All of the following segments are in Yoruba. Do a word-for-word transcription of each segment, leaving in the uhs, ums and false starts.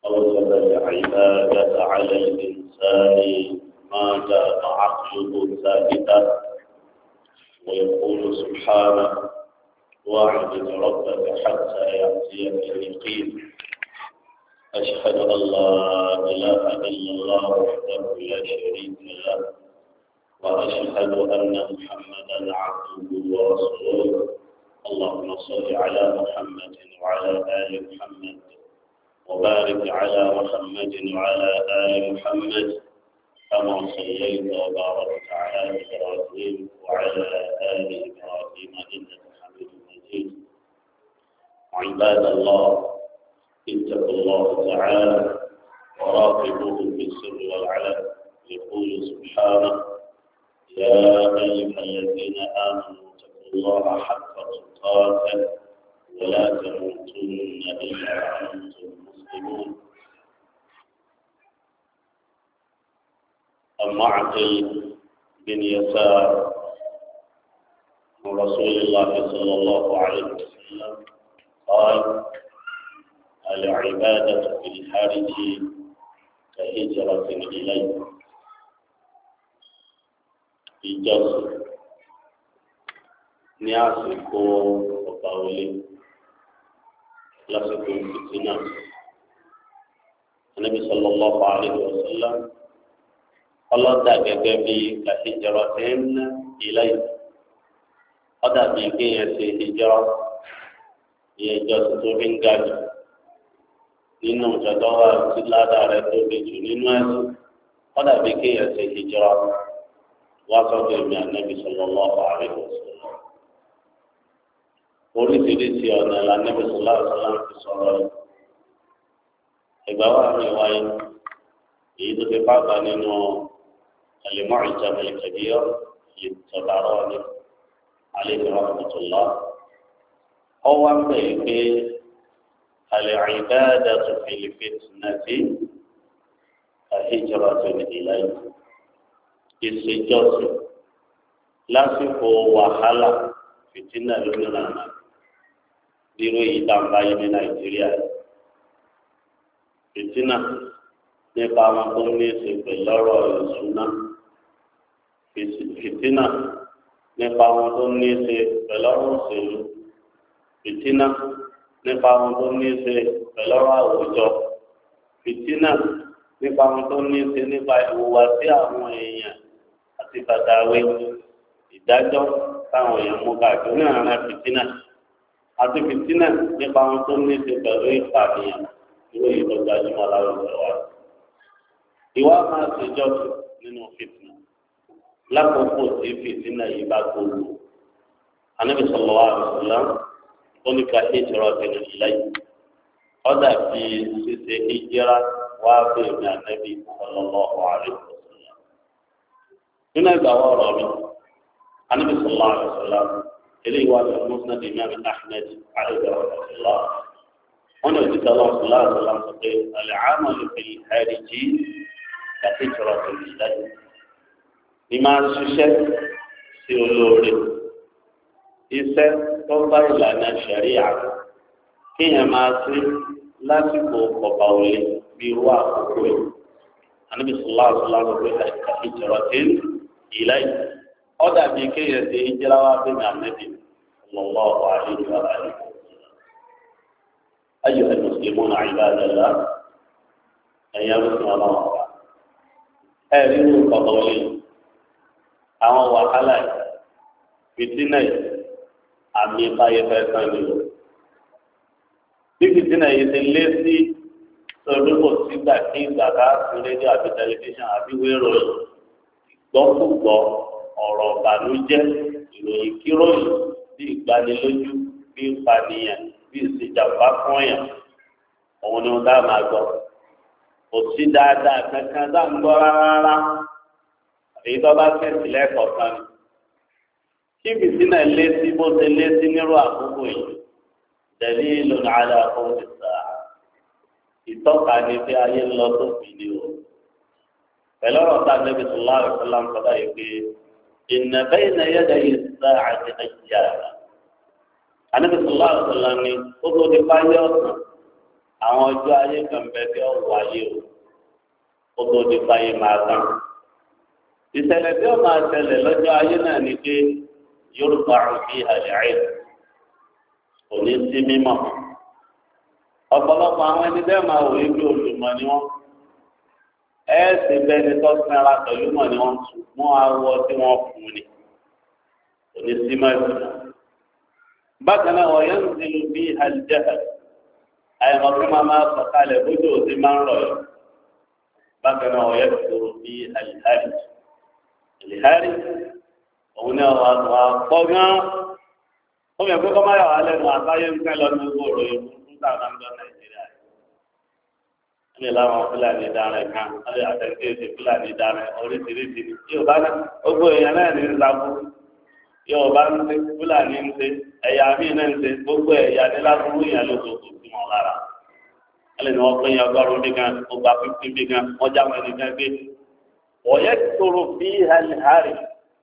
أوجب العبادة على الإنسان ما دام عقله ثابتا، ويقول سبحانه: واعبد ربك حتى يأتيك اليقين. أشهد أن لا إله إلا الله وحده لا شريك له، وأشهد أن محمدا عبده ورسوله. اللهم صل على محمد وعلى آل محمد، وبارك على محمد وعلى آل محمد كما صليت وباركت على إبراهيم وعلى آل إبراهيم إنك حميد مجيد. عباد الله، اتقوا الله تعالى وراقبوه في السر والعلن. يقول سبحانه: يا أيها الذين آمنوا اتقوا الله حق تقاته ولا تموتن إلا وأنتم مسلمون. عن معقل بن يسار من رسول الله صلى الله عليه وسلم قال: العبادة في الحرج كهجرة إليه. ìjọsìn ní àsìkò ọ̀pá olè lásìkò fìtínà. Ànábì sallallahu alaihi wasallam ọlọ́dà gẹ́gẹ́ bí kahijratin ilayhi. ọ̀dà bíi kéèyàn ṣe hijra, ìyẹn ìjọsìn tó fi ń ga jù nínú ìjọba wa tí ládàá rẹ̀ tóbi jù nínú ẹ̀sìn. ọ̀dà bíi kéèyàn ṣe hijra wá sọ́dọ̀ èmi Ànábì sallallahu alaihi wasallam. oríṣiríṣi ọ̀nà l'Ànábì sallallahu alaihi wasallam fi sọ̀rọ̀ yìí. ìgbà wa mi wáyé èyí tó fi pàgbà nínú al-Mu'jam al-Kabir lit-Tabarani alayhi rahmatullah. ọwọ́ ń bẹ̀rẹ̀ pé al-ibadatu fil-fitnati ka-hijratin ilayhi. ìṣèjọsìn lásìkò wàhálà fìtínà lónìí bírò yìí tá à ń báyé ní Nàìjíríà. fìtínà nípa àwọn tó ní í ṣe pẹ̀lú ọ̀rọ̀ ìṣúná, fìtínà nípa àwọn tó ní í ṣe pẹ̀lú ọ̀rọ̀ òṣèlú, fìtínà nípa àwọn tó ní í ṣe pẹ̀lú ọ̀rọ̀ àwùjọ, fìtínà nípa àwọn tó ní í ṣe nípa ìhùwàsí àwọn èèyàn àti bàtàwé ìdájọ́ táwọn èèyàn mú káàkiri ní àwọn fìtínà, àti fìtínà nípa àwọn tó ní í ṣe pẹ̀lú ìpànìyàn nínú ìtọ́jú ajúmọ̀ láwùjọ wa. ìwà máa ṣèjọ́sìn nínú fìtínà lákòókò tí fìtínà yìí bá gbogbo. Ànábì sallallahu alaihi wasallam ó ní ka-hijratin ilayhi. ọ̀dà bíi ṣíṣe hijira wá bẹ̀rẹ̀ ní Ànábì sallallahu alaihi wasallam. nínú ìgbà wọ́ọ̀rọ̀ mi Ànábì sallallahu alaihi wasallam eléyìí wà ní Musnad Imam Ahmad alayhi rahmatullah. wọ́n ní òjijì Allah sallallahu alaihi wasallam sọ pé al-amalu fil-harji ka-hijratin ilayhi. ní máa ń ṣiṣẹ́ sí olóore, iṣẹ́ tó bá ìlànà ṣẹ̀ríà kéèyàn máa ṣe lásìkò ọ̀pá òye bí irú àkókò yìí. Ànábì sallallahu alaihi wasallam pé ka-hijratin ilayhi. ọ̀dà bíi kéèyàn ṣe hijira wá bí mi Ànábì sallallahu alaihi wa alihi wasallam. ayyuha al-muslimuna ibadallah, ẹ̀yà rúṣin ọlọ́wọ́ wa. ẹ̀rí ní ọ̀pá òye àwọn wàhálà fìtínà yìí àmì ìbáyé fẹ́ sàn ní o. bí fìtínà yìí ti lé sí sọdún kò sígbà kí ìgbà ká sí rédíò àbí tẹlifíṣàn àbí wéèrò ìgbọ́kùgbọ́ ọ̀rọ̀ ìbànújẹ́ ìròyìn kíròyìn bí ìgbanilójú bí ìpànìyàn bí ìṣèjàmbá fún èèyàn, òun ni wọn dá máa gbọ́. kò sí dáadáa kankan dá ń gbọ́ rárá. èyí tó bá tẹ̀sí lẹ́kọ̀ọ́ kan ni. kí fìtínà lé sí bó ṣe lé sí nírú àkókò yìí, dalilun ala qawli sa'a. ìtọ́ka ni pé ayé ń lọ sófin ni o. pẹ̀lú ọ̀rọ̀ tá a Nabi sallallahu alaihi wasallam sọ́dọ̀ yìí pé inna bayna yadayi as-sa'ati ayyama. Ànábì sallallahu alaihi wasallam ni ó tó di fáyé ọ̀sán àwọn ọjọ́ ayé kan bẹ tí ó wáyé o ó tó di fàyè máa tán ìṣẹ̀lẹ̀ tí ó máa ṣẹlẹ̀ lọ́jọ́ ayé náà ni pé yorùbá òbí àlẹ́ kò ní sí mímọ́ ọ̀pọ̀lọpọ̀ àwọn ẹni bẹ́ẹ̀ máa wòye bí olùmọ̀ ni wọ́n ẹ sì bẹ́ni tó sinra pẹ̀lú mọ̀ ni wọ́n ṣùgbọ́n awọ tí wọ́n fún ni kò ní sí mọ́ ìfúnná. bákan náà wọ́n yẹn ń zilu bí àlìjẹ́hẹ̀ àyẹ̀mọ̀ fún máa máa sọ̀kalẹ̀ bójú òsì máa ń rọ̀ yọ. bákan náà wọ́n yẹn kúrò bí àlìhárì àlìhárì òun náà wà wà pọ̀ gan-an ó yẹ kó kọ́ máa yà wá lẹ́nu àbáyé ń fẹ́ lọ ní gbogbo òròyìn fún táwọn máa ń gbọ́ nàìjíríà ní láwọn fúlàní dára kan alẹ́ àtẹ̀kéèsì fúlàní dára oríṣiríṣi yóò bá gbogbo èèyàn náà ní ìlàbù yóò bá ń ṣe fúlàní ń ṣe ẹ̀yà míì náà ń ṣe gbogbo ẹ̀yà ní lábúrú yẹn lóṣooṣù sí wọn lára alẹ́ ni wọ́n pín yẹn ọgọ́rùn-ún bí gan gbogbo àfihàn bí gan wọ́n já wọn ẹnìkan gbé wọ́yẹ́ tóró bí hàlìhárì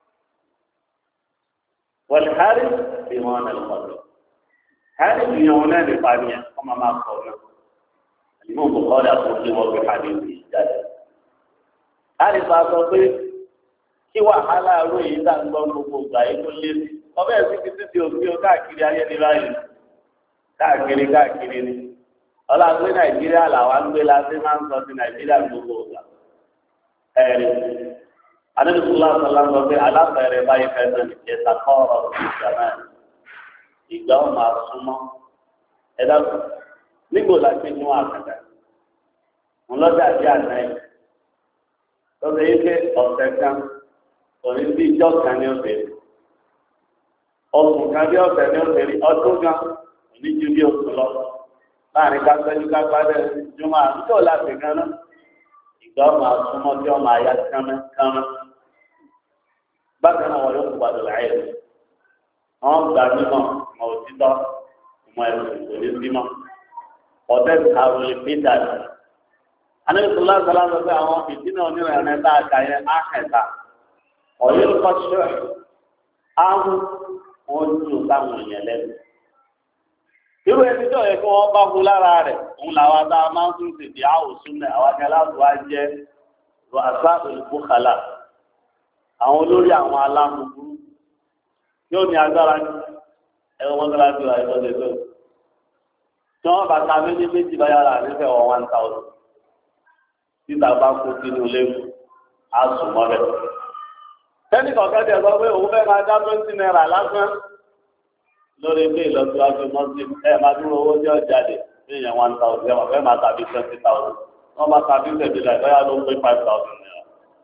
wàlìhárì bí wọn náà lọ́wọ́ hárì bí wọn náà nípa ni ẹ̀ kọ́ máa máa kọ̀ náà. ìmọ̀ bùkọ́dà tó ṣe wọ́n fi hàdí ìwé jáde. a lè fa sọ pé kí wàhálà aró yìí dá ń gbọ́ gbogbo ìgbà yìí tó lé sí ọbẹ̀ sí ti títí òfin o káàkiri ayé ní báyìí káàkiri káàkiri ni ọlọ́gbé nàìjíríà làwọn gbé láti máa ń sọ sí nàìjíríà gbogbo ìgbà. ẹ̀rí adébísọ́lá sọlá sọ pé aláfẹ̀rẹ̀ báyìí fẹ́ẹ́ ní ẹ̀ta kọ́ọ̀rọ̀ ìjàmá ìgbà wọn máa súnmọ́ ẹ̀dá nígbò láti mú àkàtà ńlọ́dà bí àná yìí lọ́dọ̀ yìí pé ọ̀sẹ̀ kan òní bí ìjọ kan ní ọ̀sẹ̀ ọ̀sùn kan bí ọ̀sẹ̀ ní ọ̀sẹ̀ ọdún kan òní ju bí oṣù lọ láàrin kápẹ́jú kápẹ́lẹ́ jùmọ̀ àtúntò láti kan náà ìgbà ọmọ àtúmọ̀ tí ọmọ àyà kánná kánná bákan náà wọn yóò kó padà láyé wọn gbà mímọ̀ mọ òtítọ́ mọ ẹ̀rù òní símọ́ ọ̀dẹ́ àròlé pété àti anẹ́sọ̀lá sọlá sọ pé àwọn ìdínà onírànlẹ́ tá a kà yẹn á kẹta ọ̀yọ́ kọ́ṣọ́ áhùn wọn dúró sáwọn èèyàn lẹ́nu. irú ẹni tó yẹ kí wọ́n bá hu lára rẹ̀ òun làwọn tá a máa ń tún tètè àwòsùn náà àwọn akẹ́láàbò wa jẹ́ rọ̀ṣà olùkókàlà àwọn olórí àwọn alámùkú yóò ní agbára ẹ̀rọ mọ́tàlá ti wà ìtọ́jú tó tí wọ́n bá ta méjì méjì bá yára nífẹ̀ẹ́ wọ one thousand títà bá kó sínú léwu á sùn mọ́lẹ̀. sẹ́ni kọ̀ọ̀kan tẹ̀ sọ pé òun fẹ́ máa dá twenty naira lásán lórí ilé ìlọsíwájú mọ́sí ẹ̀ máa dúró owó tí ó jáde ní ìyẹn one thousand ẹ̀ wọ́n fẹ́ máa tàbí twenty thousand wọ́n bá tàbí tẹ̀sílẹ̀ ìgbéyà ló ń pé five thousand naira.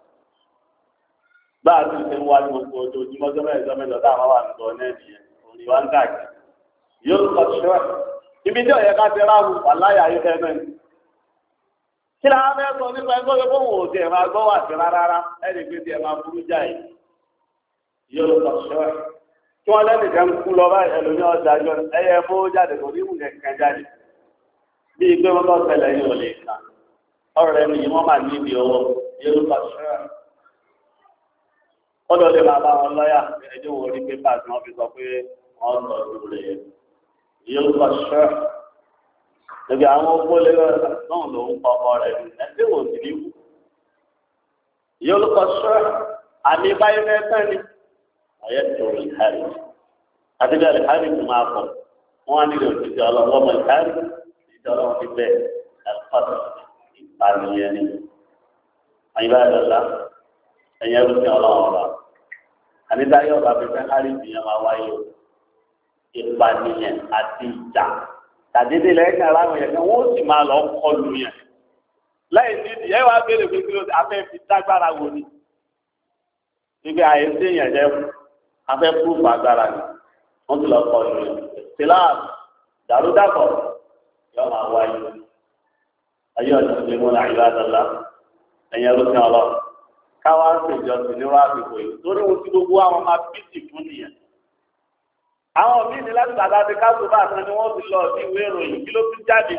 bá a ti ṣe ń wá ní gbogbo ojoojúmọ́ sọ́mọ́ ẹ̀jọ́ mẹ́jọ táwọn wà nígbà ọ̀nà ẹ̀dìyẹn òní wá ń káàkiri yóò kọ́ ṣọ́ ibi tí ọ̀yẹ́ ká ti ráhù wàláyà ayé fẹ́ mẹ́rin. kí la fẹ́ sọ nípa ẹgbẹ́ pé kóhùn òsì ẹ̀ máa gbọ́ wà sí rárá ẹni pé tí ẹ máa burú jáì yóò lọ sọ ẹ̀. kí wọ́n lẹ́nu kan kú lọ bá ẹlòmí ọjà jọ ẹyẹ mú jáde kò ní mú kẹ̀kẹ́ jáde. bí ìgbé wọn bá ṣẹlẹ̀ yìí ò lè kà ọ̀rọ̀ ẹni yìí wọ́n máa ní ibi owó yóò lọ sọ ẹ̀. ó lọ lè máa bá wọn lọ́yà ẹjọ́ wo orí pépà tí wọ́n fi sọ pé wọ́n sọ ìlú rẹ̀ yóò lọ sọ ẹ̀. Ebi àwọn ogbólé náà ló ń kọkọ rẹ̀ ẹgbẹ́ wò sí níwò. Yóò ló kọ sọ àmì báyìí mẹ́fẹ́ ni. Ọ̀yẹ́ tó rí ìhárì. Àti bí ìhárì tó máa pọ̀. Wọ́n á nílò òṣìṣẹ́ ọlọ́wọ́ ọmọ ìhárì. Ìṣẹ́ ọlọ́wọ́ ti bẹ̀ ẹ̀fọ́tò ìpànìyàn ni. Àyíbá ìdọ̀lá ẹ̀yẹ rúfin ọlọ́wọ́ ọba. Àníta yóò bá fi fẹ́ hárì ìyẹn máa wáyé o. Ìpànìyàn àti ìjà. Tàdédé lẹ́yìn aláwọ̀ yẹn kan wọ́n sì máa lọ kọlù yẹn. Lẹ́yìn nídìí ẹ wá béèrè pé kí ló afẹ́ fi dágbára wo ni. Ibi àyè ń déyàn jẹ́ afẹ́ púrúfù agbára ni. Wọ́n ti lọ kọlù yẹn. Síláàbù dàrúdàpọ̀ yóò máa wáyé. Ayé ọ̀dọ́ ti mú náà ìlú àdàlá. Ẹ̀yin ẹrú sí ọlọ́run. Káwá ń ṣèjọ sí ní wàá fìkò yìí. Torí wọn ti gbogbo àwọn máa bíìtì fún nìyẹn. Àwọn míì ní láti bàtà ti káàtó bá àtàn ni wọ́n ti lọ sí ìwé ìròyìn kí ló tún jáde.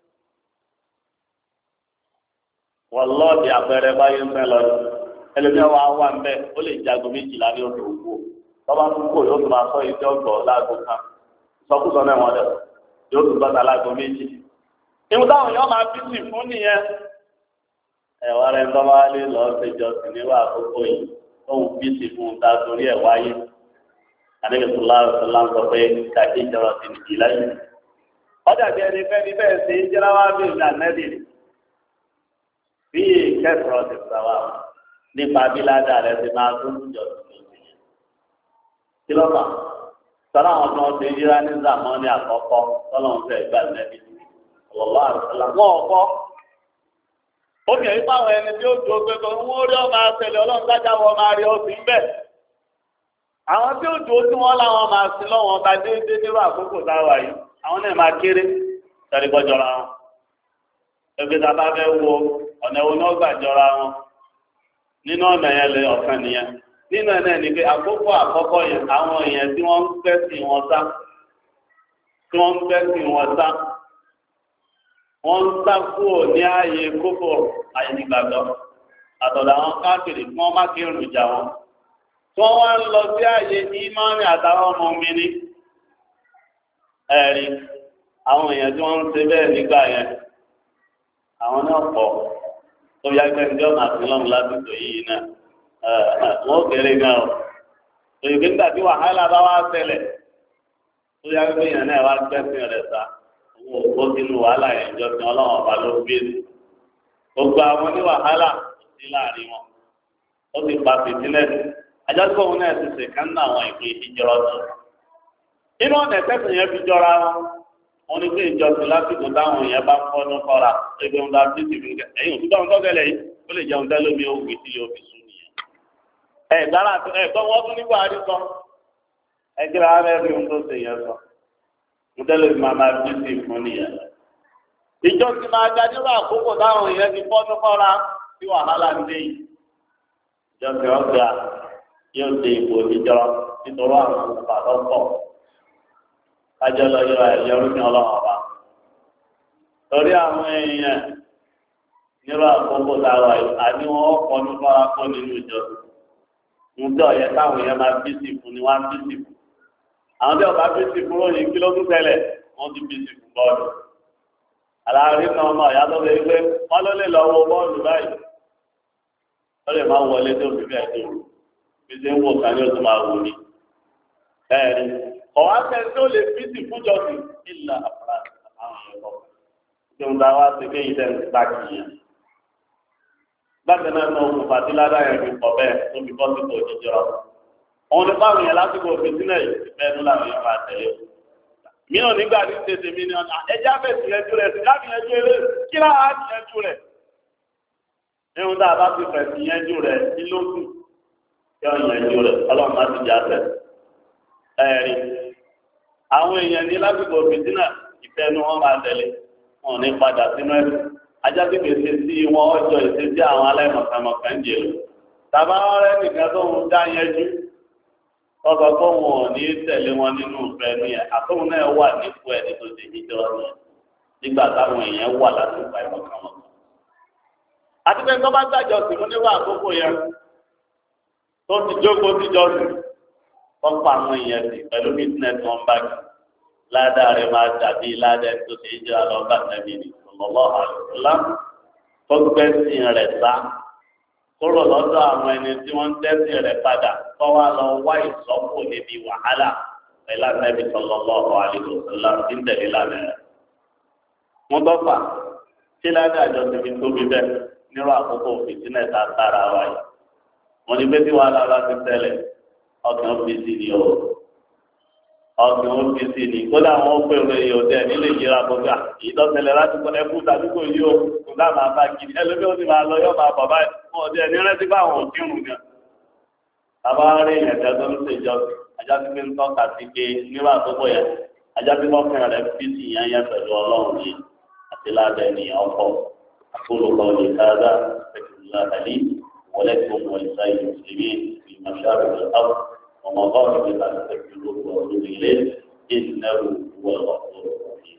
Wọ́n lọ́ọ̀dì àpẹẹrẹ báyé ń fẹ́ lọ ẹlẹ́mìí wa wà ń bẹ́ ó lè jago méjìlá ní oṣù òkú tọ́ba tún kò yóò tún máa sọ ìdí ọgbọ̀ láago kan ìsọkúsọ náà wọ́n dẹ̀ yóò tún bọ́ta láago méjì. ìwọ táwọn èèyàn máa fi sì fún nìyẹn ẹwà rẹ tó bá lè lọ ṣèjọ sí níwà àkókò yìí tóun fi sì fún un ta torí ẹ wáyé àdébìsọlá ọsọlá ń sọ pé kàkí ìjọba ti nìyí láyé ọjà bí ẹni fẹ́ ní bẹ́ẹ̀ ṣe ń jẹ́ra wá bí ìgbà nẹ́bì bí kẹsàn-án ti sọ wá nípa bí ládàá rẹ ti máa tó ń jọ sí lóṣù yẹn kí ló fà sọ́nà àwọn tó ń ṣe yíra ní zàmọ́ ní àkọ́kọ́ sọ́nà ń fẹ́ gbà nẹ́bì ọ̀lọ́lá àrùsọ̀lá wọn ọ̀kọ́ ó fi ẹ̀yìn fáwọn ẹni tí ó dùn ó pé kó wọ́n rí ọmọ àṣẹlẹ̀ ọlọ́run sájà wọn máa rí ọtí ń bẹ̀ àwọn tí ó dùn ó tí wọ́n láwọn máa sin lọ́wọ́n ọba déédéé nírú àkókò táwa yìí àwọn náà máa kéré sẹ́ni kọ́ jọra wọn ẹgbẹ́ tá a bá fẹ́ wo ọ̀nà ìwọ náà gbà jọra wọn nínú ọ̀nà yẹn lè ọ̀kan nìyẹn nínú ẹ̀ náà ni pé àkókò àkọ́kọ́ yẹn àwọn èèyàn tí wọ́n ń fẹ́ sí wọn sá tí wọ́n ń fẹ́ sí wọn sá wọ́n ń sá kúrò ní ààyè kókò àyè nígbàgbọ́ àtọ̀dọ̀ àwọn káàkiri kí wọ́n má kírun ìjà wọn tí wọ́n wá ń lọ sí ààyè ìmánì àtàwọn ọmọ mi ní ẹ̀rí àwọn èèyàn tí wọ́n ń ṣe bẹ́ẹ̀ nígbà yẹn àwọn náà pọ̀ tó yá gbẹ́njọ́ àti lọ́mù lásìkò yìí náà wọ́n kéré gan o òyìnbó nígbà tí wàhálà bá wá ṣẹlẹ̀ tó yá gbẹ́yìn náà wá gbẹ́sìn rẹ̀ sá owó òkú sínú wàhálà yẹn jọ sí ọlọ́run ọba ló gbé gbogbo àwọn ní wàhálà kò sí láàrin wọn ó sì pa fìtílẹ̀ ajásùkò òun náà ti ṣe kán náà àwọn ìpín ìjọra tó inú ọ̀nà ẹ̀sẹ̀sìn yẹn fi jọra wọn wọn ní pé ìjọsìn lásìkò táwọn èèyàn bá fọ́nú kọ́ra ẹgbẹ́ wọn bá bí ti fi ẹ̀yìn òtútù àwọn tọ́gẹ̀lẹ̀ yìí ó lè jẹun tẹ́lẹ̀ omi ó wí sílé òfin sùn nìyẹn. ẹ gbára ẹ gbọ́ wọ́n tún ní buhari sọ ẹ kíra ara ẹ fi ohun tó ṣe yẹn sọ mo tẹ́lẹ̀ fi máa máa bí sí fún nìyẹn. ìjọsìn máa ga nínú àkókò táwọn èèyàn ti fọ́nú kọ́ra tí wàhálà ń dé yìí. ìjọsìn ọ̀gá yóò ṣe ipò ìjọ nítorí àwọn òǹfà kájọ lọ yọ ẹyọrú ní ọlọ́run ọba torí àwọn èèyàn nírú àkókò táwa yìí àní wọn kọ ní fọwọ́kọ nínú ìjọ ń tẹ ọ̀yẹ́ táwọn èèyàn máa bí sí fún ni wọ́n á bí sí fún àwọn tí ọba bí sí fún lóyìn kí ló tún tẹ́lẹ̀ wọ́n ti bí sí fún bọ́ọ̀lù aláàárín náà ọmọ ìyá tó lè gbé wọ́n ló lè lọ wo bọ́ọ̀lù báyìí wọ́n lè máa wọlé tó fi bẹ́ẹ̀ tó bí ṣe ń wò ká ní oṣù máa wò ní ẹ̀ẹ́dì ọ̀wá sẹ́ni tó lè fi sí fúnjọ́sìn ìlà àpàrà àwọn ẹ̀kọ́ tí wọ́n bá wá sí kéyìí tẹ̀ ń gbà kìíyàn. bákan náà ní okùn fàtíládà yẹn fi pọ̀ bẹ́ẹ̀ tó fi bọ́ sípò jíjọ. òun ní báwọn yẹn lásìkò òfin sílẹ̀ yìí bẹ́ẹ̀ ló làwọn yẹn máa tẹ̀lé. mìíràn nígbà tí tètè mi ni ọ̀nà ẹja fẹ̀sì yẹn jú rẹ̀ sí láti yẹn jú eré kí láà ti yẹn jú rẹ̀. níhun tá a bá fi fẹ̀sì yẹn jú rẹ̀ sí lóṣù kí ọ̀ yẹn jú rẹ̀ ọlọ́run má ti jà fẹ̀. ẹ̀rí àwọn èèyàn ní lásìkò fìtínà ìfẹ́nu wọn máa tẹ̀lé wọn ní padà sínú ẹ̀sìn ajásí gbèsè sí wọn ọjọ́ ìṣesí àwọn aláìmọ̀kànmọ̀kàn jẹ lò tàbá ọ̀rẹ́ nìkan tó ń dá yẹjú ọkọ̀ tó wọn ò ní tẹ̀lé wọn nínú ìfẹ́nu yẹn àtọ́wọn náà wà nípò ẹ̀ nítorí ìjọ rẹ̀ nígbà táwọn èèyàn wà lásìkò àìmọ̀kànmọ̀kàn. àti pé tó bá gbàjọ sí mú níwà àkókò yẹn tó ti jókòó tíjọ sí wọ́n pa àwọn èèyàn sí pẹ̀lú bísínẹ́sì wọn bá kí ládàá rẹ̀ máa dàbí ládàá tó ṣe é jẹ́ àlọ́gbà tẹ̀lé ní sallallahu alaihi wasallam tó gbẹ́sìn rẹ̀ sá kúrò lọ́dọ̀ àwọn ẹni tí wọ́n ń tẹ́sìn rẹ̀ padà tó wá lọ wá ìsọ́kù níbi wàhálà pẹ̀lú àtẹ́bí sallallahu alaihi wasallam tí ń tẹ̀lé lánàá rẹ̀. wọ́n bọ́ fà tí ládàá jọ ti fi tóbi bẹ́ẹ̀ nírú àkókò fìtínẹ̀ tá a tára wáyé wọ́n ní pé tí wàhálà bá ti tẹ́lẹ̀ ọkàn òfìsì ni o ọkàn òfìsì ni kódà wọn pè wọ èyí ọdẹ nílé ìyẹra bọgá ìdọ́sẹ̀lẹ̀ láti kọ́ ẹkú tàbí kò yí o kò dá máa bá kiri ẹlòmíì ó sì máa lọ yọ máa bọ̀ báyìí wọn ọdẹ ní rántí bá àwọn òkírun gan. bàbá rí ìyẹ̀dẹ́ tó ń ṣèjọ ajásí pé ń tọ́ka sí pé nígbà tó bọ̀ yẹn ajásí mọ́kàn rẹ̀ fìsì yẹn yẹn pẹ̀lú ọlọ́run yìí àti ládẹ́ ní ọkọ̀ àkólùkọ́ lè káàdá pẹ̀lú ومضارب لا تستكبروه وردوا إليه إنه هو الغفور الرحيم.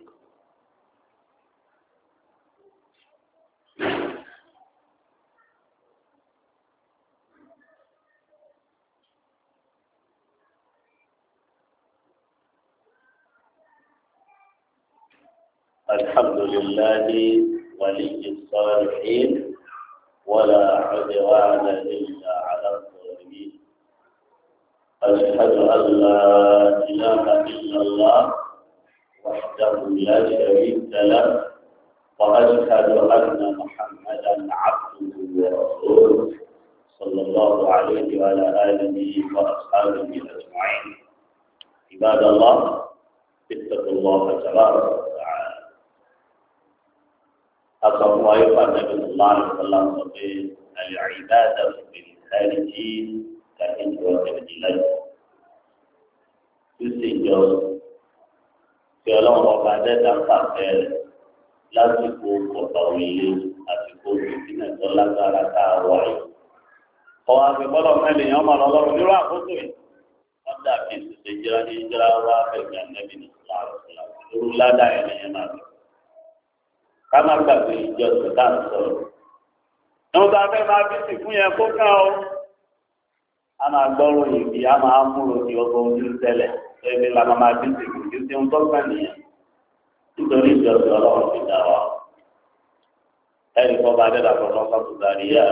الحمد لله ولي الصالحين ولا عدوان إلا على الظالمين أشهد أن لا إله إلا الله وحده لا شريك له وأشهد أن محمدا عبده ورسوله صلى الله عليه وعلى آله وأصحابه أجمعين عباد الله اتقوا الله تبارك وتعالى أصبوا أيها النبي صلى الله عليه وسلم العبادة في الخارج كهجرة إليه يسجد في الله وبعد ذلك lásìkò ọ̀tọ̀ ilé àsìkò ìpínlẹ̀ tó lágbára tá a wà yìí. ọ̀hún àgbẹ̀bọ́lọ̀ mẹ́lẹ̀ yẹn ọmọ ọlọ́run nírú àkókò yìí. wọ́n dàbí ìṣẹ̀ṣẹ̀ jẹ́ra ní ìjọra wá fẹ̀gbẹ́ ànẹ́bí ní sùláàrùsùlá lórí ládàá ẹ̀ lẹ́yìn náà lọ. ká má gbàgbé ìjọ tó dá ń sọ̀rọ̀. ẹ̀wọ̀n tó a fẹ́ máa bí sì fún yẹn kó kán o. a máa gbọ́rọ̀ ìbí a máa múrò ní ọgbọ́n ojú tẹ́lẹ̀ ẹ̀mí la máa bí sì fún kí ó tó kàn nìyẹn. nítorí ìjọsìn ọlọ́run ti dá wa ẹnì kan bá dẹ́dà fún ọkọ̀ tó darí yá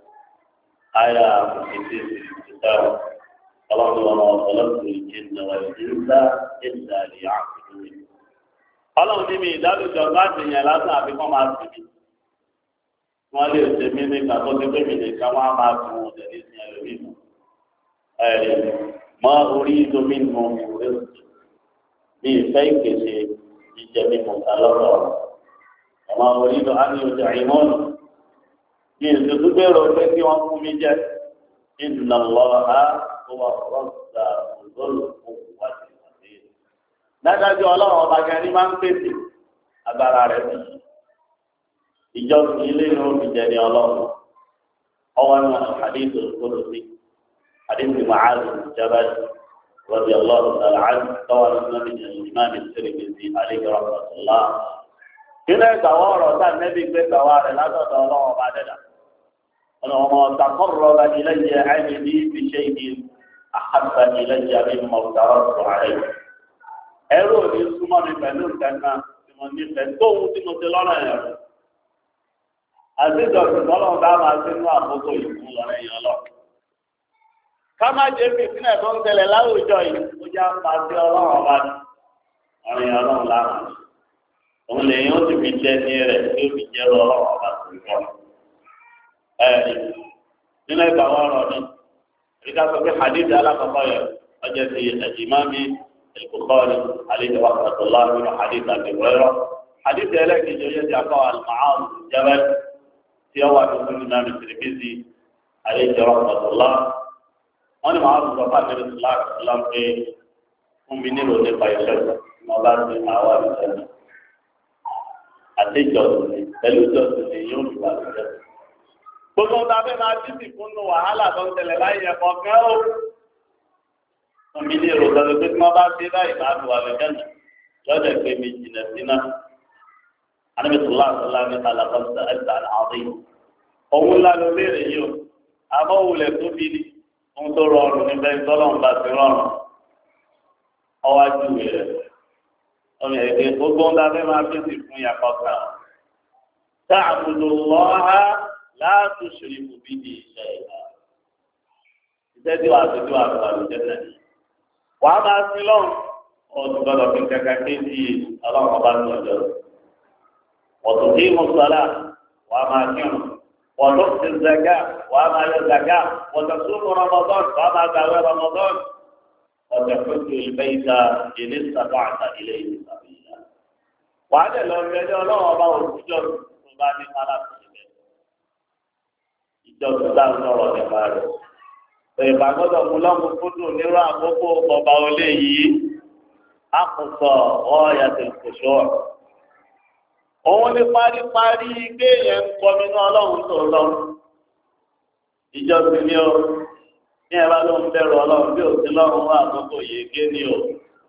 ayá òṣìṣẹ́ ìṣẹ́ ọlọ́run ọmọ ọlọ́run ìjìn náà ìdíńdá ìdá ìyá àkùnrin. ọlọ́run ní mi ìdálójọ láti yẹn lásán àfi kọ́ máa sì mí. wọ́n lè ṣe mí nígbà tó ti pé mi nìkan wọ́n á máa tún wọn tẹ̀lé sí ẹlòmíì mọ́. ẹ̀rì mọ́ orí domi mọ́ òwúrẹ́ mi ìfẹ́ ìpèsè ìjẹ̀bi mọ̀ta lọ́rọ̀ ọmọ orílẹ̀ ánìyànjẹ àìmọ́nù ní ìṣètò gbèrò pé kí wọ́n fún mi jẹ́ ìdùnnà lọ́ha tó wà rọ́ọ̀sà òǹdọ́lù fún wájú ìwádìí. dájájú ọlọ́run ọba gẹ́rí máa ń pèsè agbára rẹ̀ bí ìjọsìn ilé ìlú ìjẹni ọlọ́run ọwọ́ ní àdéhùn olùkọ́lù sí àdéhùn màálù jábàlì. رضي الله تعالى عنه طوال النبي الإمام الترمذي عليه رحمة الله هنا دوار وكان النبي بدوار لا تدور بعد ذلك أنا ما تقرب إلي عبدي بشيء أحب إلي مما افترضت عليه ẹrú òní súnmọ́ mi pẹ̀lú ìkẹta tí mo nífẹ̀ẹ́ tóun tí mo ti lọ́nà ẹ̀rọ àti ìjọsìn tọ́lọ́run dá máa sínú àkókò ìfún lọ́rọ̀ èèyàn lọ. ká má jẹ́ fìtínà tó ń tẹ̀lé láwùjọ yìí ó já pàṣẹ ọlọ́run ọba ní ọ̀rìn ọlọ́run lára òun lèyìn ó sì fi jẹ́ ní rẹ̀ tí ó fi jẹ́ ọlọ́run ọba tó ń bọ̀. ẹ̀ẹ́dì nínú ìgbà wọn rọ̀ ní ìdíkà sọ pé hadith alákọ̀ọ́kọ́ yẹn ọjọ́ ti ìmáàmì البخاري عليه رحمة الله من حديث أبي هريرة حديث لك جوجة عطاء المعاذ الجبل في أول من الإمام الترمذي عليه رحمة الله وأنا معاذ صلى الله عليه وسلم في أمين ولد فيصل ما بعد من أوائل السنة أتجوز تلوجوز يوم الوالد gbogbo ọ̀tá fẹ́ máa títì fún un wàhálà tó ń tẹ̀lé láyé ẹ̀kọ́ kan ó omi ní èrò kan pé tí wọ́n bá ṣe báyìí máa lu àlùjẹ́nà lọ́dọ̀ pé mi jìnà síná anábìsọ̀lá àtọ́lá ní alákọ̀ọ́sà ẹ̀sà àdé òun ńlá ló léèrè yìí o àmọ́ òwúlẹ̀ tó bí ní ohun tó rọrùn ní bẹ́ẹ̀ tọ́lọ̀ ń bá ti rọrùn ọwájú rẹ̀ ọmọ ẹ̀gbẹ́ gbogbo ń dábẹ́ máa fèsì fún yàtọ̀ kan ta'budu Allaha la tushriku bihi shay'an ìtẹ́jú àtúntò àlùjẹ́nà ni wàá máa sin lọ́run ọ̀tún gbọ́dọ̀ fi kankan kéjì ọlọ́run ọba ní ọjọ́ ọ̀tún kí mùsùlùmá wàá máa kírun ọ̀tún ti zaka wàá máa yọ zaka ọ̀tún súnmù rọmọdọ́n wàá máa gbàwé rọmọdọ́n ọ̀tún kókò ìbẹ́yìíta ìní sàbáàtà ilé ìlú sàbíyà. wàá dẹ̀ lọ rí ẹjọ́ ọlọ́run ọba òkújọ́ tó bá ní aláàbò ìbẹ̀ ìjọ tó dá lọ́rọ̀ nípa rẹ̀. ìgbàgbọ́dọ̀ mú lọ́kùn fúdù nírú àkókò ọba olé yìí àkùsọ̀ ọ̀ọ́yà tó kòṣọ́. òun ní paríparí gbé yẹn ń kọ́ mi náà ọlọ́run tó lọ. ìjọsìn ni ó ní ẹ̀rọ ló ń bẹ̀rù ọlọ́run bí òsín lọ́run wà àkókò yìí gé ní o.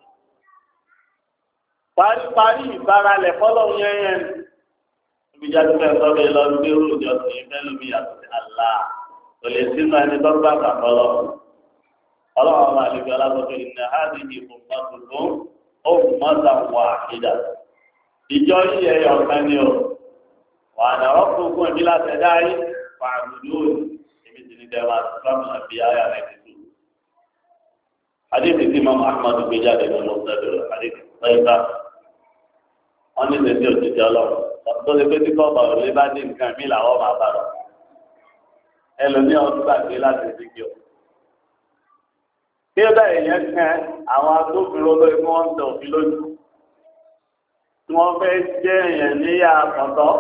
paríparí ìbáralẹ̀ fọlọ́run yẹn yẹn níbi jáde fẹ́ sọ́dọ̀ lọ gbé rú ìjọsìn ìfẹ́ lómi yàtọ̀ sí àlá. olè sínú ẹni tó gbà kàkọlọ ọlọ́run ọba àlejò alágbèbè ìnà hádìí ìfòmọ́tòkó ó mọ́tà wà àkídà ìjọ yìí ẹ̀yọ̀ ọ̀kan ni o wà á nàrọ̀ fún ogún ẹ̀mí láti ẹ̀dá yìí wà á dúdú èmi sì ní dẹ́wà sọ́mù àbí ayà rẹ̀ ti tù. adéfì tí mọ́mú ahmed gbé jáde ní ọlọ́sẹ̀dọ̀ adéfì sẹ́yìnbá wọ́n ní sẹ́sẹ́ òjijì ọlọ́run ọ̀tọ́ lè pé tí kọ́ọ̀bà ò lè bá dé nǹkan mí làwọn máa bá lọ ẹlòmíì ọdún gbàgbé láti fídíò. bí ó bẹ́ẹ̀ yẹn kẹ́ àwọn agbófinró lórí kí wọ́n ń tẹ òfin lójú tí wọ́n fẹ́ jẹ́ èèyàn níyà àkọ́tọ́.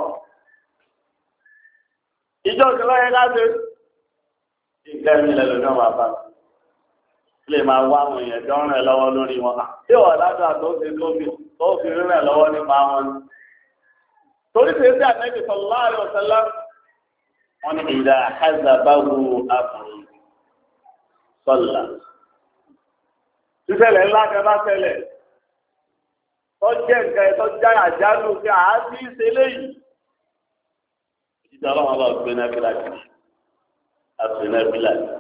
ìjọ ti lọ́yẹ láti ìgbà mi lẹ́nu náà máa bá lè máa wá àwọn èèyàn tó ń rìn lọ́wọ́ lórí wọn. tí ò ládùn àtọ́sí tó fi rìn lọ́wọ́ nípa wọn. torí ṣe é sí àtẹ́bí sallallahu alaihi wasallam wọn ní ìdá àzábáwò àbùrù sọlá. sísẹ̀lẹ̀ ńlá kan bá ṣẹlẹ̀ tọ́jẹ́ nǹkan ẹ̀ tọ́já àjálù kí àá sí ṣe léyìí. ìdíje ọlọ́run ọlọ́run gbé náà kíláà kìí àti náà kíláà kìí.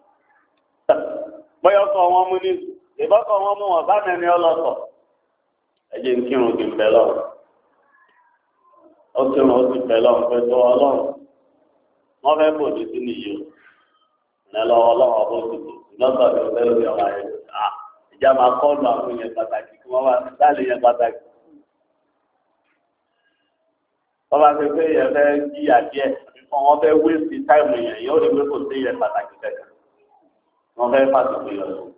bóyá ọkọ̀ wọn mú ní ìbọ́kọ̀ wọn mú wọn bá mẹ́ni ọlọ́sọ̀ ẹ̀jẹ̀ ń kírun kí n bẹ̀ lọ́rùn. ó kírun ó sì bẹ̀ lọ́rùn pé tó ọlọ́run wọ́n fẹ́ bò ní sí nìyí o ní lọ́wọ́ ọlọ́run ọbọ̀ tuntun lọ́sọ̀ tó fẹ́ lórí ọ̀rọ̀ ayé ìjà máa kọ́ọ̀lù àwọn èèyàn pàtàkì kí wọ́n wá láàlì yẹn pàtàkì. wọ́n bá fi pé yẹn fẹ́ jíyà díẹ̀ fún wọn fẹ́ wéèsì táìmù yẹn yóò rí pé kò sí yẹn pàtàkì kẹ̀kẹ́ wọ́n fẹ́ pàtàkì yọ lọ.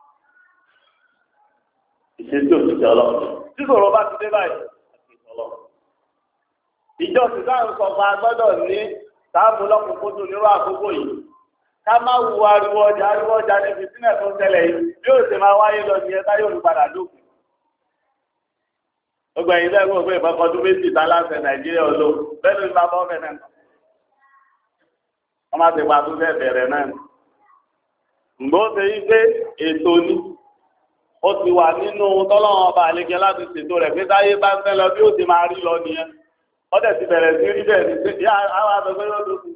ìṣesí òṣìṣẹ́ ọlọ́run tí sọ̀rọ̀ bá ti dé báyìí àti ìṣọlọ́run. ìjọ sísáàrùn sọ̀fà gbọ́dọ̀ ní táàbù lọ́kùnkúndùn nírú àkókò yìí ká má wu ariwo ọjà ariwo ọjà níbi sílẹ̀ tó ń tẹ̀lé yìí bí ó sì máa wáyé lọ sí ẹ̀ka yóò padà dókun. gbogbo ẹ̀yin lẹ́gbẹ̀ẹ́ gbogbo ìfọkàndún méjì tá láǹfẹ nàìjíríà ọlọ bẹ́ẹ̀ ló ń bá bọ́ fẹ́ẹ́ náà wọ́n má ti pa tó fẹ́ bẹ̀rẹ̀ náà. ǹgbọ́n ó ṣe yí pé ètò ni ó ti wà nínú tọ́lọ́wọ́n ọba àlejò láti ṣètò rẹ̀ pé táyé bá ń fẹ́ lọ bí ó ti máa rí lọ nìyẹn wọ́n dẹ̀ ti bẹ̀rẹ̀ sí rí bẹ́ẹ̀ ní pé yá àwọn àgbẹ̀gbẹ̀ yóò dókun.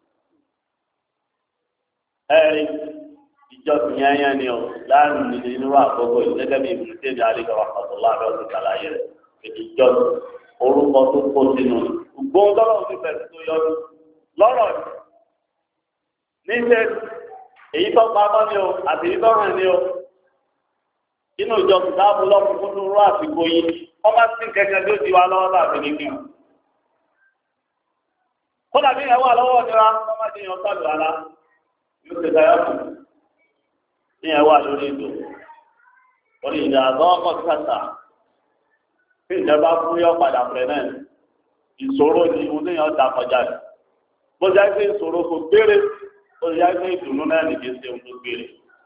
ẹ̀rí ìjọsìn yẹn yẹn ni ọ láàrin nínú inú àkókò yìí gẹ́gẹ́ bí ìbùdó tẹ̀lé àlejò àkọsọ̀lá àbẹ̀wò kàlàyé rẹ̀ ìjọsìn orúkọ tó kó sínú gbóhùn tọ́lọ́wọ́n ti fẹ̀ tó yọdún lọ́rọ̀ níṣẹ́ èyí tó pamọ́ ni o àti èyí tó hàn ni o inú ìjọsìn táàbù lọ́kùnkún tó rú àsìkò yìí wọ́n bá sí kẹ̀kẹ́ tó ti wá lọ́wọ́ láti ní kíun. kódà bí ìyàwó àlọ́wọ́ nira wọ́n máa ti yan sálù ara yóò ṣe dáyà fún ní ìyàwó àlórí ìdò orí ìdá àgọ́ ọkọ̀ kàtà tí ìjọba fún yọ padà pẹ̀ náà ìṣòro ni ohun tí yàn dá kọjá rẹ̀ bó ṣe á gbé ìṣòro kò gbére bó ṣe á gbé ìdùnnú náà nìyí ṣe ohun tó gbére.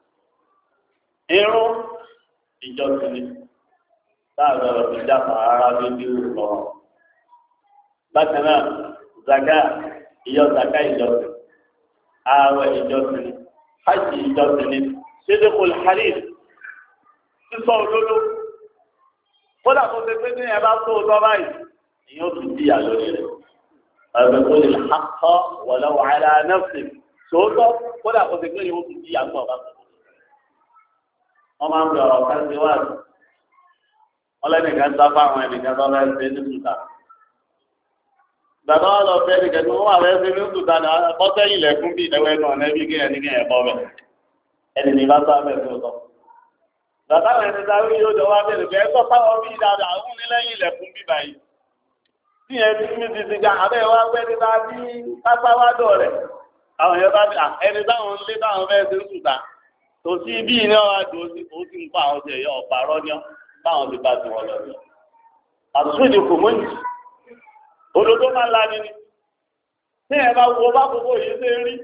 irun ìjọsìn ni láàrin ọ̀rọ̀ tó jáfa ara ló dé lọ. bákan náà zaka ìyọ zaka ìjọsìn ààwẹ̀ ìjọsìn hajj ìjọsìn ni sídìkul hadith sísọ òdodo kódà tó ṣe pé ní ẹ bá tó tọ́ báyìí ìyẹn ó tún di àlórí rẹ̀ ọ̀rẹ́ tó lè haqqa walau ala nafsik tòótọ́ kódà tó ṣe pé ìyẹn ó tún di àgbọ̀ ọ̀bá tó wọ́n máa ń bẹ ọ̀rọ̀ kan sí wáàdì wọ́n lẹ́nìkan sá fáwọn ẹnìkan tó fẹ́ẹ́ ṣe ní sùtà gbàtọ́ wọn lọ fẹ́ ẹnìkan tó wọ́n wà fẹ́ẹ́ ṣe ní sùtà ní bọ́sẹ̀yìn lẹ́kún bíi ìdẹ́wẹ́ náà nẹ́bí kéèyàn ní kéèyàn bọ́ bẹ̀ ẹni ní bá sá bẹ̀ tó tọ́ gbàtà wọn ẹni sáré yóò jọ wá bẹ̀rẹ̀ bẹ́ẹ̀ tó sáwọn bíi dáadáa àwọn nílẹ̀yìn lẹ́kún bíi báyìí tí yẹn ti mi ti ti ga abẹ́ wa pẹ́ ní ta ní pápáwádọ̀ rẹ̀ àwọn yẹn bá ẹni táwọn lé táwọn fẹ́ẹ́ ṣe ń sùtà tòsí bí iná wa dùn ó sì ń pa àwọn ọ̀sẹ̀ yọ ọ̀pá rọ́nyọ́ báwọn ti bá ti wọ́n lọ sí. àtúnṣe kò mọ́ ní òdodo máa ń la ni ni tí ẹ bá wo bá gbogbo yìí ṣe rí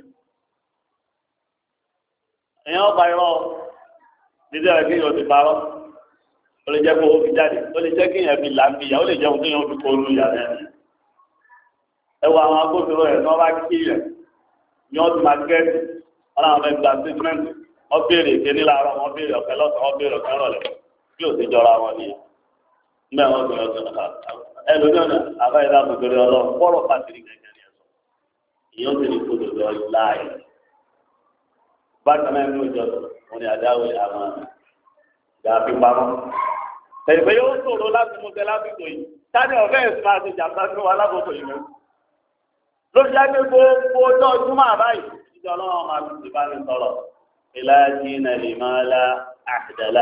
èèyàn ọba irọ́ dídí ẹ̀ kéèyàn ti parọ́ ó lè jẹ́ kó o fi jáde ó lè jẹ́ kéèyàn fi làǹbì ìyá ó lè jẹun kéèyàn fi kó lu ìyá rẹ̀ ẹ wo àwọn agbófinró ẹ̀ tí wọ́n bá kí rẹ̀ ni wọ́n ti máa gẹ́ẹ̀tì wọ́n làwọn fẹ́ gba statement wọ́n béèrè ìkéní láàárọ̀ wọ́n béèrè ọ̀kẹ́ lọ́sàn wọ́n béèrè ọ̀kẹ́ rọ̀lẹ́ bí ó ti jọra wọn ni nígbà wọn ti yọjọ ẹlòmíràn àbá ìlà àbùdórí ọlọ́run fọ́rọ̀ pàtìrì gẹ́gẹ́ ní ẹ̀sọ́ ìyẹn ó ti ní kódò lọ láàyè bákan náà ní ìjọ wọn ni àdáwò àwọn ìgbà pípamọ́ tẹ̀lifẹ̀ yóò ṣòro láti mú tẹ lásìkò yìí Tani ọ̀fẹ́ ẹ̀sìn máa ti jàmbá sí wa lábòkò yìí lọ. Lórí jáde gbogbo ọjọ́ Júmọ̀ àbáyé, ìjọ ọlọ́run máa fi ti bá ní sọ̀rọ̀. Ìlàjì nà lè máa la àdàlà.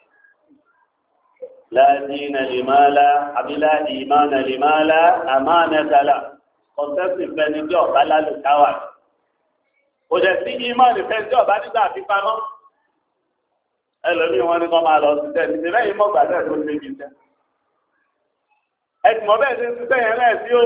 Láàjì nà lè máa la àbílá ìmá nà lè máa la àmánẹ́tàlà. Kọ̀ǹtẹ́sì fẹ́ni tí ọ̀bá lálùkáwà. Kò dẹ̀ sí ìmọ̀ nìfẹ́ tí ọ̀bá nígbà fífamọ́. Ẹlòmíì wọn ní kọ́ máa lọ sí tẹ́lẹ̀ ní lẹ́yìn mọ́gbà tẹ̀ tó ṣe ibi tẹ́. Ẹ̀sìn ọ̀bẹ́ ti ń ṣiṣẹ́ yẹn náà sí o.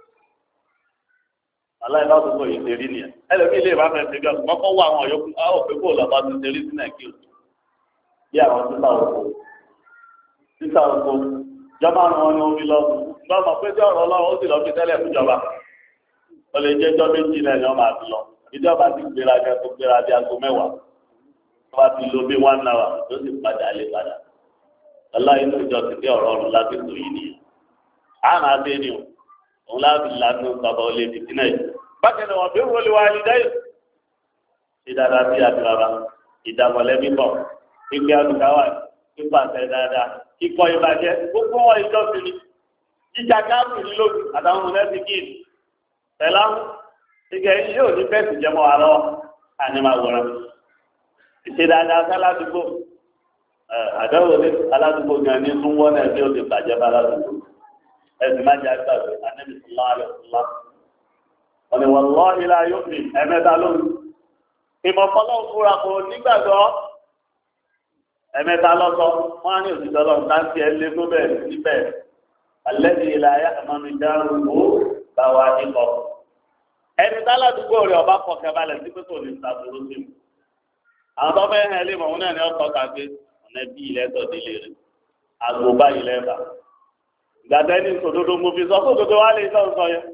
Aláìlá tó kọ yìí ṣe rí nìyẹn. Ẹlòmíì lè bá fẹ́ ṣe bí ọ̀sùn mọ́kọ́ wọ àwọn ọ̀yọ́kú òfin kò lọ́ba tó ṣe rí sí Nàìjíríà. Bí àwọn títà oko. Títà oko. Ìjọba àwọn ọmọ omi lọ. Lọ́mọ pé tí ọ̀rọ̀ ọlọ́run ó sì lọ fi tẹ́lẹ̀ fúnjọba. Ó lè jẹ́ jọ́ méjì náà ni wọ́n máa fi lọ. Ìjọba ti gbéra jẹ́ tó gbéra bí aago mẹ́wàá. Wọ́n ti lo bí one hour tó sì padà lé padà. Ọláyé ló jọ ti dé ọ̀rọ̀ ọ̀run lásìkò yìí nìyẹn. A máa dé ni o. Òun láti lánàá bàbá olè títí náà yìí. Bákan náà wọ́n fi wọlé wa ní dáyé. Ṣé dáadáa sí àdúrà ìdàmọ̀lẹ́bí bọ̀. Kíkẹ́ àdúgbàwà pípàṣẹ dáadáa. Kíkọ́ ìbàjẹ́ gbogbo wọn ìjọsìn ni. Jíjà káàpù ní lójú àtàwọn mọ̀lẹ́bí kíìlì. Pẹ̀lá ìgbẹ́ yìí yóò ní fẹ́ẹ̀sì jẹmọ́ wa lọ́wọ́. Àní máa wòran. Ìṣe dáadáa sáládùúgbò. Àdáwò ní aládùúgbò gan ní súnwọ́ náà ní òde bàjẹ́ bá aládùúgbò. Ẹ̀sìn máa jẹ́ àgbàdo ànẹ́bí sọlá àlẹ́ sọlá. Wọ́n ní wọ́n lọ́ ilá yóò fi ẹ̀mẹ́ta lónìí. Ìmọ̀ fọlọ́ fúra kò nígbàgbọ́. Ẹ̀mẹ́ta lọ́sọ wọ́n á ní òṣìṣẹ́ ọlọ́run táǹtì ẹ̀ lé tó bẹ̀rẹ̀ síbẹ̀. Alẹ́ ní ilà ayé àmọ́nu ìdáhùn ó bá wa níbọ̀. Ẹni táládùúgbò rẹ̀ ọba kọ̀kẹ́ balẹ̀ sí pé kò ní ìsàbùrú sí mi. Àwọn tó fẹ́ hẹ́ lé mọ̀ wọn náà ní ọkọ̀ kàgbé ọ̀nà bí ilẹ̀ tọ̀ délé rẹ̀. Àgbo báyìí lẹ́bàá. Ìgbàdá ní sòdodo mo fi sọ sódodo wá lè sọ sọ yẹn.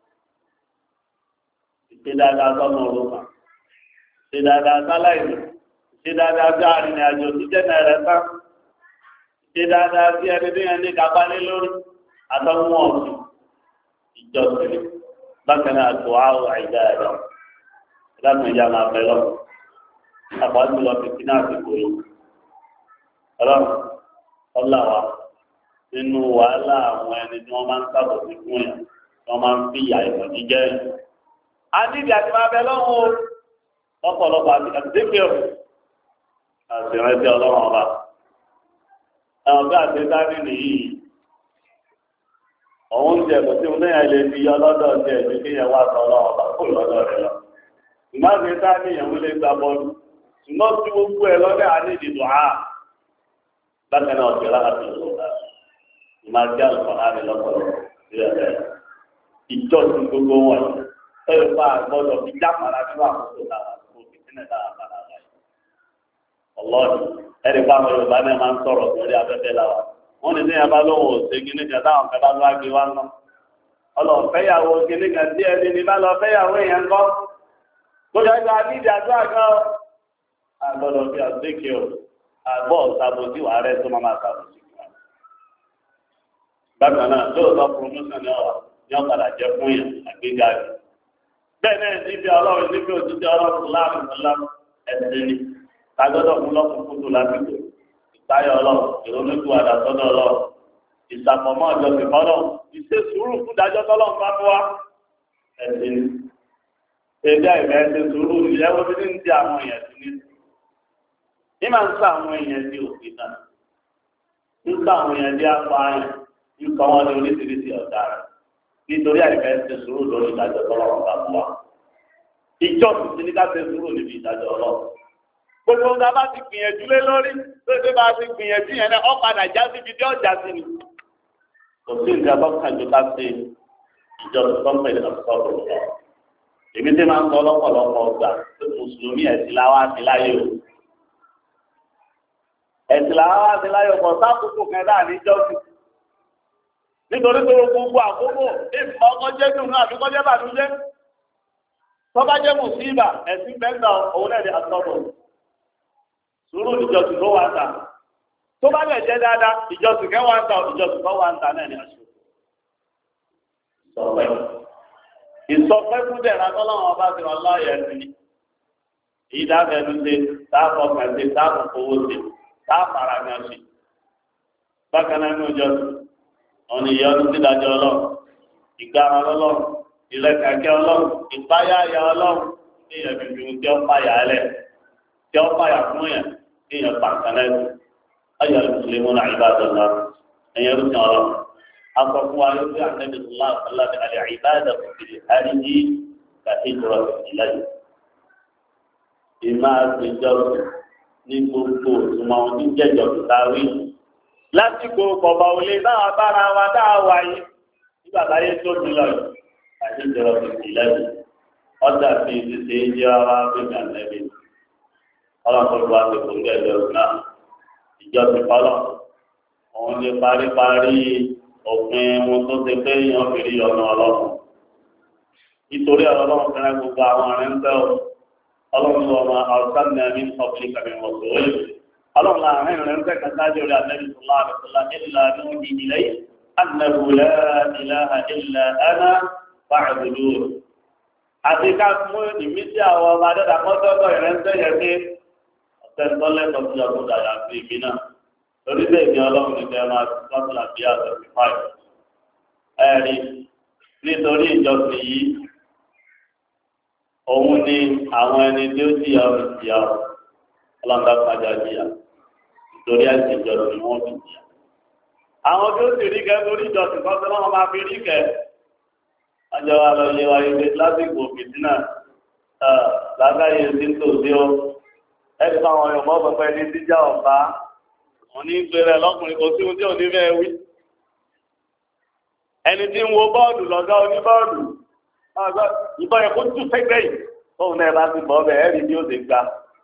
Ṣé dáadáa sọ́nà òrùka? Ṣé dáadáa sáláìlú? Ṣé dáadáa sí arìnrìn àjò tí jẹ́ náà rẹ̀ tán? Ṣé dáadáa sí ẹni tí yẹn ní kápá lé lórí? Àtọ́mú ọ̀sìn ìjọsìn bákan náà tó àwọ̀ àìdá ẹ̀rọ. Ìdáàbò ìyá máa bẹ̀ lọ. Àpáàtì lọ fi sínú àsìkò yìí. Ọlọ́run ọlá wa nínú wàhálà àwọn ẹni tí wọ́n máa ń sábò sí fún yẹn tí wọ́n máa ń fi ìyà ìmọ̀ jíjẹ́ yẹn. A ní ìdí àti máa bẹ lọ́wọ́ ọ̀pọ̀lọpọ̀ àti àtìdékè ọ̀ àti ìrántí ọlọ́run ọba. Àwọn bí àti dárí nìyí òun jẹ kò sí ohun lè fi yọ lọ́dọ̀ jẹ ìdí kí yẹn wá sọ ọlọ́run ọba kó lọ́dọ̀ rẹ lọ. Ìgbà tí dárí yẹn wọlé gba bọ́ọ̀lù ṣùgbọ́n tí gbogbo ẹ̀ lọ́dẹ̀ á ní ìdìbò á bákan náà ọ̀sẹ̀ láti ìlú náà. Máa jẹ́ àlùfáà rẹ̀ lọ́pọ̀lọpọ̀ sílẹ̀ bẹ́ẹ̀. Ìjọsìn gbogbo wọn ẹ̀rọ bá gbọ́dọ̀ fi jáfara nínú àkókò náà kó fi sílẹ̀ náà padà láyé. Ọlọ́ọ̀dì ẹ̀rí bá àwọn Yorùbá náà máa ń sọ̀rọ̀ lórí afẹ́fẹ́ láwa. Wọ́n ní sẹ́yìn bá lóhùn òsè kíní kan táwọn kan bá lọ́wọ́ gbé wá ná. Ọlọ́ọ̀fẹ́yàwó kíní kan tí ẹni ní bá lọ fẹ́yàwó èèyàn kọ́. Gbọ́dọ̀ ẹgbẹ́ àbídì àdúrà kan. Àgbọ̀dọ̀ fi àgbékè ọ̀ àgbọ̀ ṣàbòsí wàá rẹ̀ tó máa máa ṣàbòsí. Bákan náà lóòótọ́ promotion ní ọ̀wà ní ọ̀padà jẹ́ fún yẹn àgbéga rẹ̀. Bẹ́ẹ̀ náà níbi ọlọ́run níbi òtítọ́ ọlọ́run láàrin ọ̀la ẹ̀sìn ni. Tagbọ́dọ̀ fún lọ́kùnkúndùn lásìkò. Ìtayọ̀ ọlọ́run, ìrònúkú àdàsọ́dọ̀ ọlọ́run, ìsàpọ̀mọ́ ọ̀jọ̀sìn fọ́lọ́run, ìṣe sùúrù fún ìdájọ́ tọ́lọ́run bá fún wa. Ẹ̀sìn ni. Ṣèjá ìfẹ́ ṣe sùúrù ìyẹ́wó bí ní ti àwọn èèyàn sí ní. Ní máa ń sá àwọn èèyàn di òfin náà. Ń sá àwọn èèyàn di apáyàn. Nǹkan wọn ní oríṣiríṣi ọ̀daràn nítorí àìfẹ́ ṣe sùúrù lórí ìdájọ́ tọ́lọ́run bá fún wa. Ìjọ sì ní ká ṣe sùúrù níbi ìdájọ́ ọlọ́run. Gbogbo ọ̀gá bá ti gbìyànjú lé lórí tó ṣe bá ti gbìyànjú yẹn náà ọ̀padà já síbi tí ọ̀jà sí ni. Kò sí nǹkan bá kàjú ká ṣe ìjọ tó ń pèlè lọ́sọ̀rọ̀ lọ. Èmi tí máa ń sọ lọ́pọ̀lọpọ̀ ọgbà pé Mùsùlùmí ẹ̀sìn láwá ti láyé o. Ẹ̀sìn láwá ti láyé o kò sáàkókò kẹta níjọ́sìn. Nítorí pé gbogbo àkókò ìfọ̀ ọkọ̀ jẹ́ dùn náà àbíkọ́ jẹ́ bàdújẹ́. Tọ́bá jẹ́ mùsíbà ẹ̀sìn bẹ́ńgà òun náà ní àtọ́rọ̀. Sùúrù ìjọsìn tó wà ń tà. Tó bá lẹ̀ jẹ́ dáadáa, ìjọsìn kẹ́ wà ń tà, ìjọsìn tó wà ń tà náà ní àṣọ. Ìsọ̀pẹ́. Ìsọ̀pẹ́ fún dẹ̀ra tọ́lọ́wọ́n ọba ti wọn lọ́ọ̀yẹ̀ sí ni. Ìdáfẹ́nu ṣe, táàpọ̀ kàṣe, táàpọ̀ owó ṣe, táàpàrà ní ọ̀ṣì. Bákan náà ní ìjọsìn. wọn ni ìyá ọdún dídájọ́ ọlọ́run ìgbára ọlọ́run ìrẹ́kẹ̀kẹ́ ọlọ́run ìpáyàyà ọlọ́run ní ìyẹn fífi ohun tí ó fàyà lẹ̀ tí ó fàyà fún yẹn ní ìyẹn pàṣẹlẹ́sì ayọ̀ ìmùsùlùmí náà ìbádọ́lá ẹ̀yẹ rúkìn ọlọ́run akọ fún wa lórí àtẹ́bí sọlá àtàlá àlẹ́ ìbádọ́ fìdí àríyí kàtí ìjọba ìlẹ́yìn ìmá àgbẹjọ́ ní gbogbo ìtumọ̀ ohun tí ń jẹ́jọ́ ìtawí lásìkò kọ̀ọ̀bà òlé náà bára wa dáa wáyé nígbà táyé tó mi lọ yìí àti ìjọba ìlẹ́yìn ọjà bíi ti ṣe é jẹ́ ara gbẹ̀gbẹ̀ àtẹ́bí ọlọ́run wa ti fún gẹ̀ẹ́dẹ̀ ọ̀gbìn náà ìjọ ti fọlọ́ òun ní paríparí òpin ohun tó ti pé èèyàn fi rí ọ̀nà ọlọ́run nítorí ọlọ́run fẹ́ràn gbogbo àwọn arẹ́ ń tẹ́ ọ ọlọ́run ọmọ ọ̀sán ní ẹni ọ̀pìn kàmí wọ̀sọ̀ wọlé ọlọ́run láàrin rẹ̀ ń tẹ́ kàtàjọ́ rẹ̀ àtẹ́bí sọlá àbẹ̀sọlá ìlà ní òjì ilẹ̀ annahu la ilaha illa ana fa'budu àti ká mú ìmísí àwọn ọmọ adẹ́dà mọ́tọ́tọ́ ìrẹsẹ̀ yẹn pé ọ̀sẹ̀ tọ́lẹ́tọ̀ sí ọdún dàda sí ibi náà orílẹ̀-èdè ọlọ́run ní kẹ́ máa tọ́tùlà bí àtọ̀sí fáìlì ẹ̀rí nítorí ìjọsìn yìí òun ni àwọn ẹni tí ó jìyà ọ̀rọ̀ jìyà ọlọ́run bá pàjá jìyà nítorí àti ìjọsìn wọn fi jìyà àwọn tí ó sì rí kẹ́ torí ìjọsìn kan tó lọ́wọ́ máa fi rí kẹ́ ọjọ́ wa lọ yé wa yé pé lásìkò fìtínà lágbàáyé sí tòsí ó ẹni tó àwọn Yorùbá pẹpẹ ní jíjà ọba wọn ní gbèrè lọkùnrin kò sí ohun tí ò ní fẹ́ wí ẹni tí ń wo bọ́ọ̀lù lọ́gá oníbọ́ọ̀lù ìbọn yẹn kó tù sẹ́gbẹ́ yìí tóun náà bá ti bọ́ ọbẹ̀ ẹ̀rí bí ó ti gbà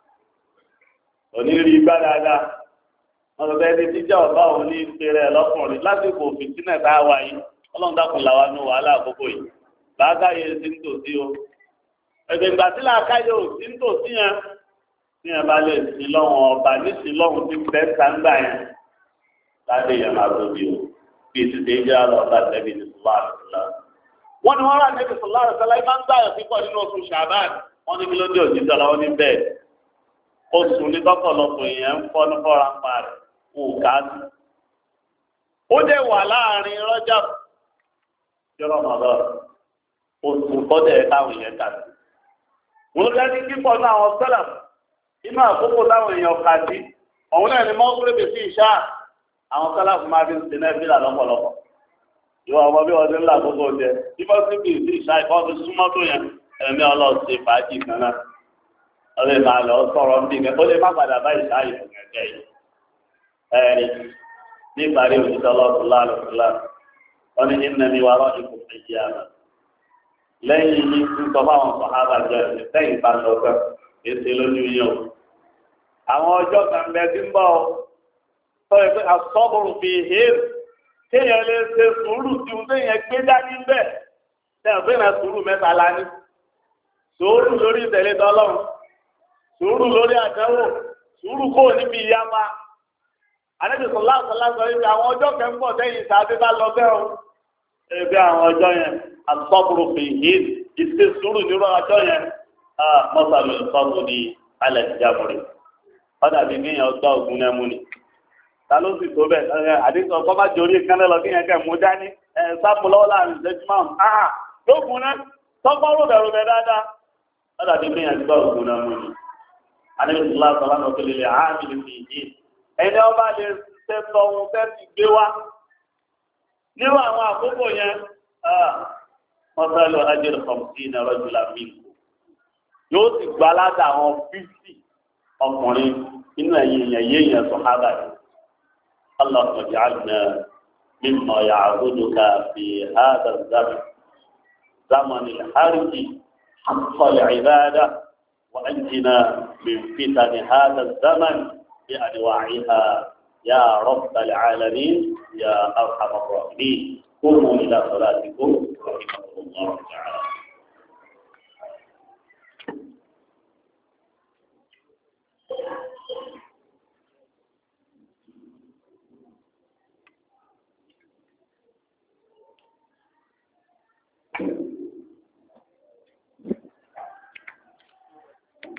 òní rí igbá dáadáa wọn lọ bẹ́ẹ̀ ní jíjà ọba òun ní gbèrè lọkùnrin lásìkò fìtínà tá a wà yìí Ọlọ́run dákun làwa ní wàhálà àkókò yìí làákàyè sí ń tòsí o ẹgbẹ́ ìgbà tí làákàyè ò sí ń tòsí yẹn ní ẹ bá lè sí lọ́wọ́ ọba ní sí lọ́wọ́ tí bẹ́ẹ̀ sáńgbà yẹn láti yẹn máa tóbi o bí ti ṣe jẹ́ àlọ́ ọba tẹ̀bi ní sùlá àdùsùlá. wọ́n ní wọ́n rà níbi sùlá àdùsùlá yìí máa ń gbàyàn pípọ̀ nínú oṣù ṣàbáàdì wọ́n ní kí ló dé òjì tọ́lá wọ́n ní bẹ́ẹ̀ oṣù ní tọ́kọ̀lọpọ̀ èèyàn ń fọ́ ní fọ́ra ń pa rẹ̀ kò ká sí. ó dẹ̀ wà láàrin rọ́jà jọrọ mọ̀lọ́ oṣù kọ́dẹ̀ táwọn èèyàn kà sí. wọ́n lẹ́ni kíkọ́ náà àwọn sẹ́lẹ̀ inú àkókò táwọn èèyàn kà sí ọ̀hún náà ni mọ́kúrẹ́bì sí ìṣá àwọn sálàfù máa fi ń sin náà fílà lọ́pọ̀lọpọ̀ ìwọ ọmọ bí wọ́n ti ń là àkókò jẹ bíbọ́ sí bí sí ìṣá ìkọ́ fi súnmọ́ tó yẹn ẹ̀mí ọlọ́ọ̀sẹ̀ fàájì kan náà ó lè máa lọ sọ̀rọ̀ ń bì kẹ́ ó lè má padà bá ìṣá ìfún kẹ̀kẹ́ yìí ẹ̀rí ní ìparí òṣìṣẹ́ ọlọ́ọ̀tún láàlùfúlà wọ́n ní ìnàmí wa rọ́ ikú méjì àná lẹ́yìn yìí ń sọ fáwọn sọ̀hábà jẹ́ lẹ́yìn ìbánilọ́gbẹ́ èsè lójú yẹn o àwọn ọjọ́ kan bẹ tí ń bọ̀ ọ́ sọ̀rọ̀ pé àsọ́bùrù fi hẹ́ẹ̀ kéèyàn lè ṣe sùúrù tí ohun téèyàn gbé dání ń bẹ̀ tẹ̀wọ̀n pé náà sùúrù mẹ́ta la ní sùúrù lórí ìtẹ̀lé tọ́lọ́run sùúrù lórí àdánwò sùúrù kò níbi ìyapa àdébìsọ̀ láǹsọ̀ láǹsọ̀ yìí àwọn ọjọ́ kan ń bọ̀ sẹ́yìn ìsàdé bá lọ bẹ́ẹ̀ o ebi àwọn ọjọ́ yẹn àsọ́bùrù fi hẹ́ẹ̀ ìṣe sùúrù nírú ọjọ́ yẹn mọ́sálù ìsọ́mù ní alẹ́ ìjábọ̀rẹ̀ ọ̀dà bíi kéèyàn gbá ògùn náà mú ni ta ló sì tó bẹ́ẹ̀ àdéhùn ọkọ̀ bá jẹ́ orí ìkànnì lọ kéèyàn kẹ́ mú dání sáàpù lọ́wọ́ láàrin ìṣẹ́jú márùn-ún áhà lóògùn náà tọ́gbọ́ rúbẹ̀ rúbẹ̀ dáadáa ọ̀dà bíi kéèyàn gbá ògùn náà mú ni àdéhùn ìṣúlá sọ̀rọ̀ náà tó lè lè áàmì ní fi yìí ẹni ọba lè ṣe sọ ohun fẹ́ ti gbé wá nírú àwọn àkókò yẹn mọ́sálù ajẹ́rù kọ̀mùtì náà rọ́jò làmì yóò sì gba aládà àwọn fífì ọkùnrin inú ẹ̀yìn èèyàn yé èèyàn sọ hábà rẹ̀ Allahumma ij'alna mimma ya'buduka fi hadha az-zaman zaman al-harj haqqa al-'ibadah wa anjina min fitan hadha az-zaman bi anwa'iha ya rabbal 'alamin ya arhamar rahimin qumu ila salatikum rahimakumullah ta'ala